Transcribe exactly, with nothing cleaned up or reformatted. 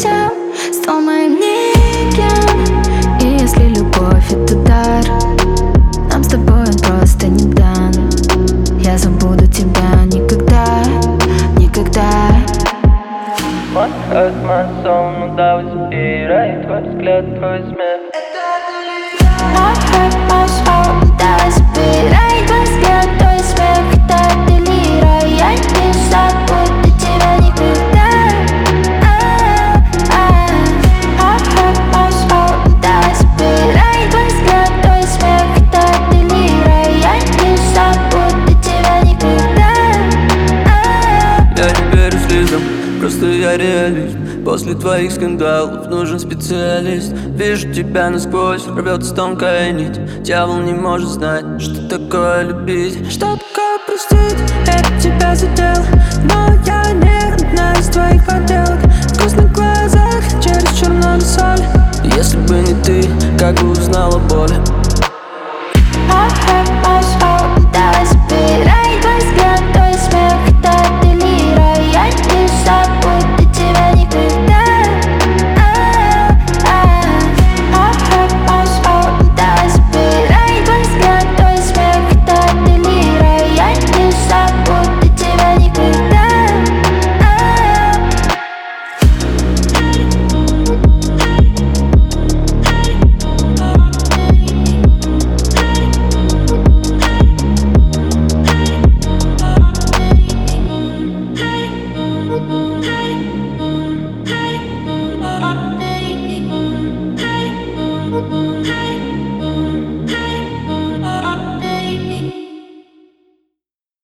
совсем стал моим никем. И если любовь — это дар, нам с тобой он просто не дан. Я забуду тебя никогда, никогда. My heart, my soul, ну давай забирай твой взгляд, твой смех. My heart, my soul, ну давай забирай твой взгляд, твой смех. Это делира, я не забуду тебя никогда. My heart, my soul, ну давай забирай твой взгляд, твой смех. Это делира, я не забуду тебя никогда. Я не верю слезам, просто я реалист. После твоих скандалов нужен специалист. Вижу тебя насквозь, рвется тонкая нить. Дьявол не может знать, что такое любить, что такое простить. Это тебя задел, но я не одна из твоих поделок. В грустных глазах чересчур много соли. Если бы не ты, как бы узнала боль.